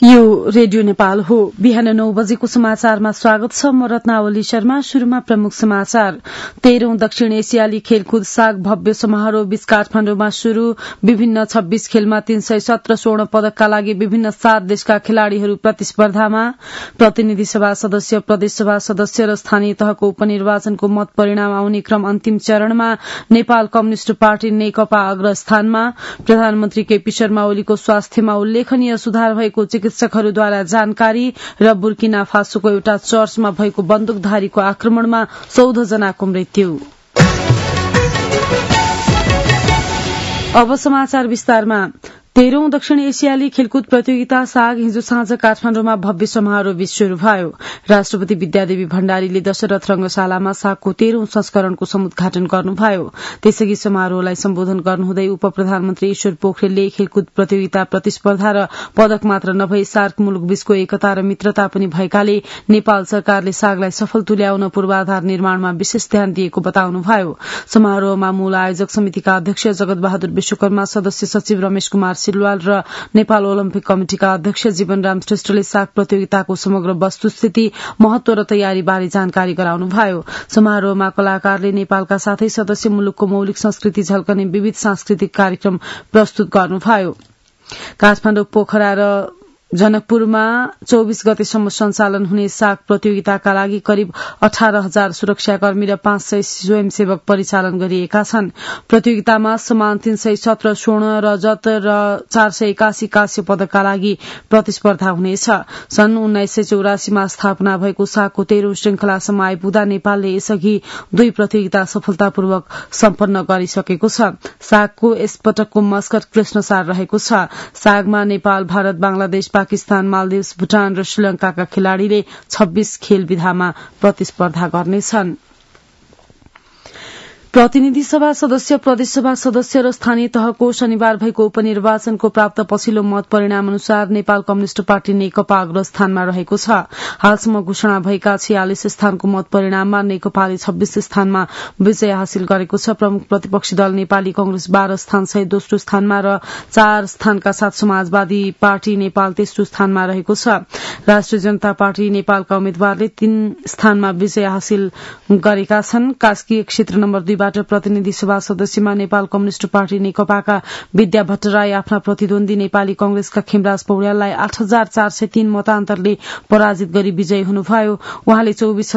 यो रेडियो नेपाल हो। बिहान 9 बजेको समाचारमा स्वागत छ। म रत्नावली शर्मा। शुरूमा प्रमुख समाचार। 13औं दक्षिण एसियाली खेलकुद साग भव्य समारोह बीच काठमाडौँमा शुरू। विभिन्न 26 खेलमा 317 स्वर्ण पदकका लागि विभिन्न 7 देशका खेलाड़ीहरू प्रतिस्पर्धामा। प्रतिनिधि सभा सदस्य, प्रदेशसभा सदस्य र स्थानीय तहको उपनिर्वाचनको मत परिणाम आउने क्रम अन्तिम चरणमा। नेपाल कम्युनिष्ट पार्टी नेकपा अग्रस्थानमा। प्रधानमन्त्री केपी शर्मा ओलीको स्वास्थ्यमा उल्लेखनीय सुधार भएको चिकित्सकहरूद्वारा जानकारी। र बुर्किना फासोको एउटा चर्चमा भएको बन्दुकधारीको आक्रमणमा 14 जनाको मृत्यु। अब समाचार विस्तारमा। 13औं दक्षिण एसियाली खेलकुद प्रतियोगिता साग हिजो साँझ काठमाडौँमा भव्य समारोह बीच शुरू भयो। राष्ट्रपति विद्यादेवी भण्डारीले दशरथ रंगशालामा सागको 13औं संस्करणको समुद्घाटन गर्नुभयो। त्यसैगरी समारोहलाई सम्बोधन गर्नुहुँदै उप प्रधानमन्त्री ईश्वर पोखरेलले खेलकुद प्रतियोगिता प्रतिस्पर्धा र पदक मात्र नभई सार्क मुलुक बीचको एकता र मित्रता पनि भएकाले नेपाल सरकारले सागलाई सफल तुल्याउन पूर्वाधार निर्माणमा विशेष ध्यान दिएको बताउनुभयो। समारोहमा मूल आयोजक समितिका अध्यक्ष जगत बहादुर विश्वकर्मा, सदस्य सचिव रमेश कुमार सिलवाल र नेपाल ओलम्पिक कमिटिका अध्यक्ष जीवनराम श्रेष्ठले साग प्रतियोगिताको समग्र वस्तुस्थिति, महत्व र तयारी बारे जानकारी गराउनुभयो। समारोहमा कलाकारले नेपालका साथै सदस्य मुलुकको मौलिक संस्कृति झल्कने विविध सांस्कृतिक कार्यक्रम प्रस्तुत गर्नुभयो। काठमाडौँ, पोखरा र जनकपुरमा 24 गतेसम्म सञ्चालन हुने साग प्रतियोगिताका लागि करिब 18,000 सुरक्षाकर्मी र 500 स्वयंसेवक परिचालन गरिएका छन्। प्रतियोगितामा समान 317 स्वर्ण, रजत र 481 काँस्य पदकका लागि प्रतिस्पर्धा हुनेछ। सन् 1984मा स्थापना भएको सागको 13औं श्रृंखलासम्म आइपुग्दा नेपालले यसअघि 2 प्रतियोगिता सफलतापूर्वक सम्पन्न गरिसकेको छ। सागको यसपटकको मस्कट कृष्णसार रहेको छ। सागमा नेपाल, भारत, बांग्लादेश, पाकिस्तान, मालदिव्स, भूटान र श्रीलंकाका खेलाड़ीले 26 खेल विधामा प्रतिस्पर्धा गर्नेछन्। प्रतिनिधि सभा सदस्य, प्रदेशसभा सदस्य र स्थानीय तहको शनिबार भएको उपनिर्वाचनको प्राप्त पछिल्लो मत परिणाम अनुसार नेपाल कम्युनिष्ट पार्टी नेकपा अग्रस्थानमा रहेको छ। हालसम्म घोषणा भएका 46 स्थानको मत परिणाममा नेकपाले 26 स्थानमा विजय हासिल गरेको छ। प्रमुख प्रतिपक्षी दल नेपाली कांग्रेस 12 स्थानसहित दोस्रो स्थानमा र 4 स्थानका साथ समाजवादी पार्टी नेपाल तेस्रो स्थानमा रहेको छ। राष्ट्रिय जनता पार्टी नेपालका उम्मेद्वारले 3 स्थानमा विजय हासिल गरेका छन्। कास्की क्षेत्र नम्बर 2 प्रतिनिधि सभा सदस्यमा नेपाल कम्युनिष्ट पार्टी नेकपाका विद्या भट्टराई आफ्ना प्रतिद्वन्दी नेपाली कांग्रेसका खेमराज पौड्याललाई 8,403 मतान्तरले पराजित गरी विजयी हुनुभयो। उहाँले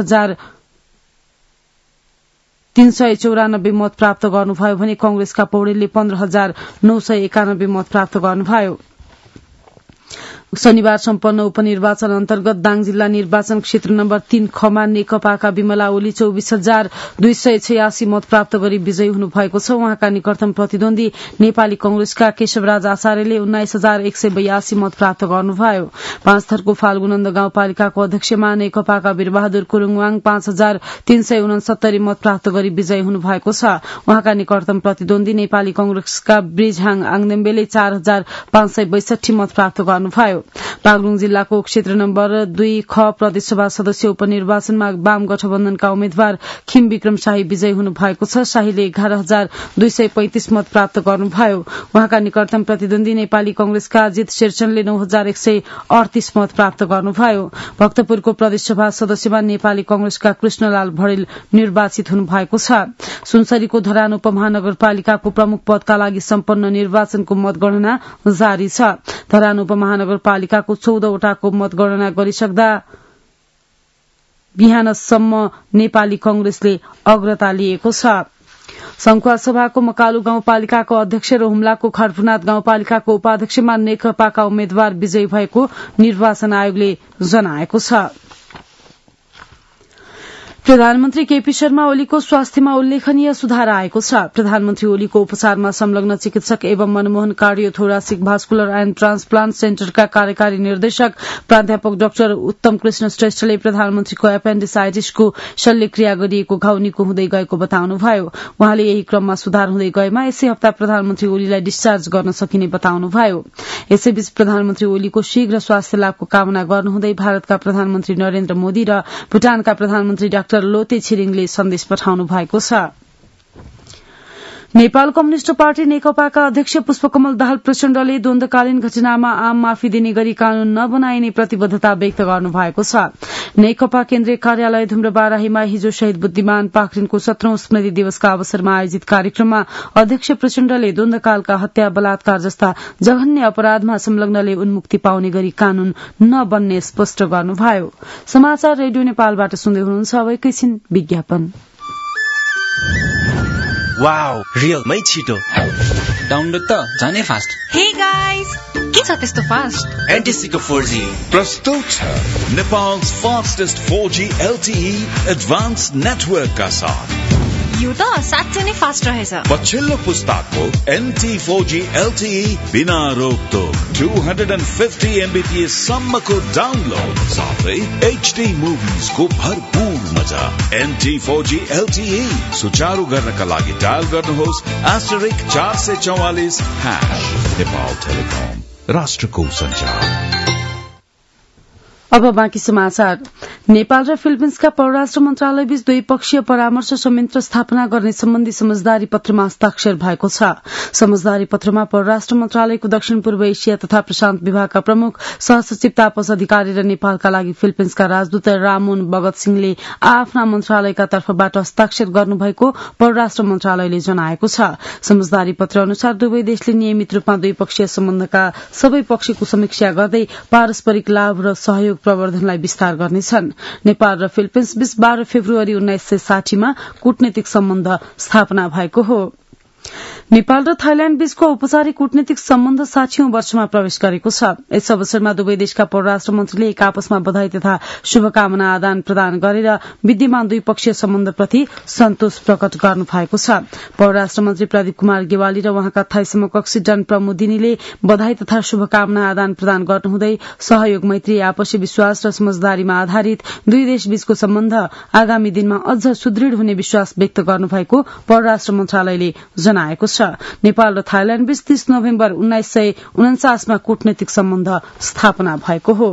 24,394 मत प्राप्त गर्नुभयो भने कांग्रेसका पौडेलले 15,991 मत प्राप्त गर्नुभयो। शनिबार सम्पन्न उपनिर्वाचन अन्तर्गत दाङ जिल्ला निर्वाचन क्षेत्र नम्बर 3 खमा नेकपाका विमला ओली 24,286 मत प्राप्त गरी विजयी हुनुभएको छ। उहाँका निकटतम प्रतिद्वन्दी नेपाली कांग्रेसका केशवराज आचार्यले 19,182 मत प्राप्त गर्नुभयो। 5 थरको फाल्गुनन्द गाउँपालिकाको अध्यक्षमा नेकपाका वीरबहादुर कुरुङवाङ 5,369 मत प्राप्त गरी विजयी हुनुभएको छ। उहाँका निकटतम प्रतिद्वन्दी नेपाली कांग्रेसका ब्रिजहाङ आङदेम्बेले 4,562 मत प्राप्त गर्नुभयो। बागलुङ जिल्लाको क्षेत्र नम्बर 2 ख प्रदेशसभा सदस्य उपनिर्वाचनमा वाम गठबन्धनका उम्मेद्वार खिम विक्रम शाही विजयी हुनुभएको छ। शाहीले 11,235 मत प्राप्त गर्नुभयो। उहाँका निकटतम प्रतिद्वन्दी नेपाली कांग्रेसका अजित शेरचनले 9,138 मत प्राप्त गर्नुभयो। भक्तपुरको प्रदेशसभा सदस्यमा नेपाली कांग्रेसका कृष्णलाल भरेल निर्वाचित हुनुभएको छ। सुनसरीको धरान उपमहानगरपालिकाको प्रमुख पदका लागि सम्पन्न निर्वाचनको मतगणना जारी छ। धरान उपमहानगरपालिकाको 14 वटाको मतगणना गरिसक्दा बिहानसम्म नेपाली कांग्रेसले अग्रता लिएको छ। संखुवासभाको मकालु गाउँपालिकाको अध्यक्ष र हुम्लाको खड्फुनाथ गाउँपालिकाको उपाध्यक्षमा नेकपाका उम्मेद्वार विजयी भएको निर्वाचन आयोगले जनाएको छ। प्रधानमन्त्री केपी शर्मा ओलीको स्वास्थ्यमा उल्लेखनीय सुधार आएको छ। प्रधानमन्त्री ओलीको उपचारमा संलग्न चिकित्सक एवं Manmohan cardiothoracic vascular and transplant सेन्टरका कार्यकारी निर्देशक प्राध्यापक डाक्टर उत्तम कृष्ण श्रेष्ठले प्रधानमन्त्रीको एपेन्डिसाइटिसको शल्यक्रिया गरिएको घाउ निको हुँदै गएको बताउनुभयो। उहाँले यही क्रममा सुधार हुँदै गएमा यसै हप्ता प्रधानमन्त्री ओलीलाई डिस्चार्ज गर्न सकिने बताउनुभयो। यसैबीच प्रधानमन्त्री ओलीको शीघ्र स्वास्थ्य लाभको कामना गर्नुहुँदै भारतका प्रधानमन्त्री नरेन्द्र मोदी र भूटानका प्रधानमन्त्री डाक्टर लोते छिरिङले सन्देश पठाउनु भएको छ। नेपाल कम्युनिष्ट पार्टी नेकपाका अध्यक्ष पुष्पकमल दाहाल प्रचण्डले द्वन्द्वकालीन घटनामा आम माफी दिने गरी कानून नबनाइने प्रतिबद्धता व्यक्त गर्नु भएको छ। नेकपा केन्द्रीय कार्यालय धुम्रबाराहीमा हिजो शहीद बुद्धिमान पाखरिनको 17औं स्मृति दिवसका अवसरमा आयोजित कार्यक्रममा अध्यक्ष प्रचण्डले द्वन्द्वकालका हत्या बलात्कार जस्ता जघन्य अपराधमा संलग्नले उन्मुक्ति पाउने गरी कानून नबन्ने स्पष्ट गर्नुभयो। समाचार रेडियो नेपालबाट सुन्दै हुनुहुन्छ। अब एकैछिन विज्ञापन। वाउ, रियलमै छिटो डाउनलोड त झनै फास्ट। हे गाइस, के छ त्यस्तो फास्ट? एनटिसीको 4G प्रस्तुत छ Nepal's fastest 4G LTE advanced network का साथ। यो त साँच्चै नै फास्ट रहेछ। पछिल्लो पुस्ताको NT 4G LTE बिना रोकटोक 250 Mbps सम्मको डाउनलोड साथै HD मुभिज को भरपूर मजा। NT 4G LTE सुचारू गर्नका लागि डायल गर्नुहोस् *444# नेपाल टेलिकम, राष्ट्रको सञ्चार। अब बाँकी समाचार। नेपाल र फिलिपिन्सका परराष्ट्र मन्त्रालय बीच द्विपक्षीय परामर्श संयन्त्र स्थापना गर्ने सम्बन्धी समझदारी पत्रमा हस्ताक्षर भएको छ। समझदारी पत्रमा परराष्ट्र मन्त्रालयको दक्षिण पूर्व एशिया तथा प्रशान्त विभागका प्रमुख सहसचिव तापस अधिकारी र नेपालका लागि फिलिपिन्सका राजदूत रामोन बगत सिंहले आफ्ना मन्त्रालयका तर्फबाट हस्ताक्षर गर्नुभएको परराष्ट्र मन्त्रालयले जनाएको छ। समझदारी पत्र अनुसार दुवै देशले नियमित रूपमा द्विपक्षीय सम्बन्धका सबै पक्षको समीक्षा गर्दै पारस्परिक लाभ र सहयोग प्रवर्धनलाई विस्तार गर्नेछन्। नेपाल र फिलिपिन्स बीच 12 फेब्रुअरी 1960 मा कूटनीतिक सम्बन्ध स्थापना भएको हो। नेपाल र थाइल्याण्ड बीचको औपचारिक कूटनीतिक सम्बन्ध 60औं वर्षमा प्रवेश गरेको छ। यस अवसरमा दुवै देशका परराष्ट्र मन्त्रीले एक आपसमा बधाई तथा शुभकामना आदान प्रदान गरेर विद्यमान द्विपक्षीय सम्बन्धप्रति सन्तोष प्रकट गर्नु भएको छ। परराष्ट्र मन्त्री प्रदीप कुमार गेवाली र उहाँका थाई समकक्षी डन प्रमुदिनीले बधाई तथा शुभकामना आदान प्रदान गर्नुहुँदै सहयोग, मैत्री, आपसी विश्वास र समझदारीमा आधारित दुई देश बीचको सम्बन्ध आगामी दिनमा अझ सुदृढ़ हुने विश्वास व्यक्त गर्नुभएको परराष्ट्र मन्त्रालयले जनाएको छ। नेपाल र थाइल्याण्ड बीच 30 नोभेम्बर 1949 मा कूटनीतिक सम्बन्ध स्थापना भएको हो।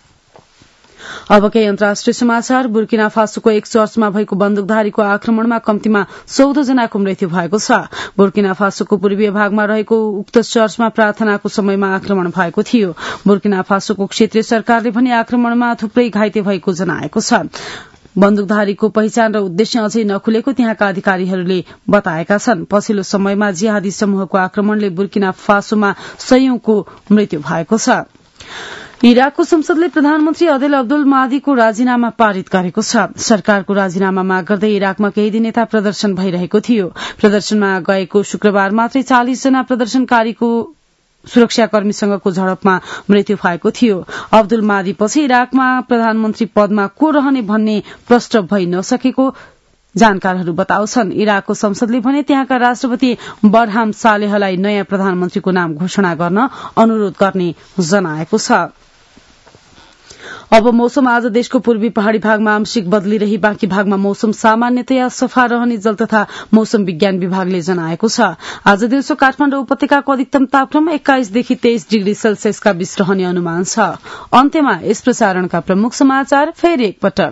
अब केही अन्तर्राष्ट्रिय समाचार। बुर्किना फासोको एक चर्चमा भएको बन्दुकधारीको आक्रमणमा कम्तीमा 14 जनाको मृत्यु भएको छ। बुर्किना फासोको पूर्वीय भागमा रहेको उक्त चर्चमा प्रार्थनाको समयमा आक्रमण भएको थियो। बुर्किना फासोको क्षेत्रीय सरकारले भने आक्रमणमा थुप्रै घाइते भएको जनाएको छ। बन्दुकधारीको पहिचान र उद्देश्य अझै नखुलेको त्यहाँका अधिकारीहरूले बताएका छन्। पछिल्लो समयमा जिहादी समूहको आक्रमणले बुर्किना फासोमा सयौंको मृत्यु भएको छ। इराकको संसदले प्रधानमन्त्री अदेल अब्दुल माहदीको राजीनामा पारित गरेको छ। सरकारको राजीनामा माग गर्दै इराकमा केही दिन यता प्रदर्शन भइरहेको थियो। प्रदर्शनमा गएको शुक्रबार मात्रै 40 जना प्रदर्शनकारीको सुरक्षाकर्मीसँगको झडपमा मृत्यु भएको थियो। अब्दुल माहदी पछि इराकमा प्रधानमन्त्री पदमा को रहने भन्ने प्रश्न भइ नसकेको जानकारहरू बताउँछन्। इराकको संसदले भने त्यहाँका राष्ट्रपति बरहाम सालेहलाई नयाँ प्रधानमन्त्रीको नाम घोषणा गर्न अनुरोध गर्ने जनाएको छ। अब मौसम। आज देशको पूर्वी पहाड़ी भागमा आंशिक बदलिरही बाँकी भागमा मौसम सामान्यतया सफा रहने जल तथा मौसम विज्ञान विभागले जनाएको छ। आज दिउँसो काठमाडौँ उपत्यकाको अधिकतम तापक्रम 21 देखि 23 डिग्री सेल्सियसका बीच रहने अनुमान छ। अन्त्यमा यस प्रसारणका प्रमुख समाचार फेरि एकपटक।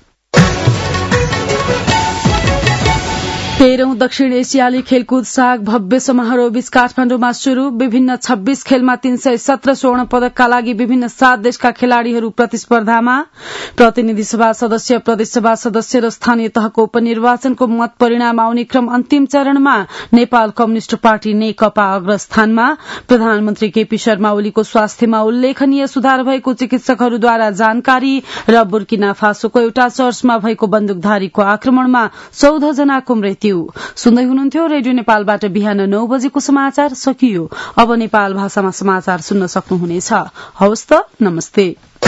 13औं दक्षिण एसियाली खेलकुद साग भव्य समारोह बीच काठमाडौँमा शुरू। विभिन्न 26 खेलमा 317 स्वर्ण पदकका लागि विभिन्न 7 देशका खेलाड़ीहरू प्रतिस्पर्धामा। प्रतिनिधि सभा सदस्य, प्रदेशसभा सदस्य र स्थानीय तहको उपनिर्वाचनको मत परिणाम आउने क्रम अन्तिम चरणमा। नेपाल कम्युनिष्ट पार्टी नेकपा अग्रस्थानमा। प्रधानमन्त्री केपी शर्मा ओलीको स्वास्थ्यमा उल्लेखनीय सुधार भएको चिकित्सकहरूद्वारा जानकारी। र बुर्किना फासोको एउटा चर्चमा भएको बन्दुकधारीको आक्रमणमा 14 जनाको मृत्यु। सुन्दै हुनुहुन्थ्यो रेडियो नेपालबाट बिहान 9 बजेको समाचार सकियो। अब नेपाल भाषामा समाचार सुन्न सक्नुहुनेछ। हवस् त, नमस्ते।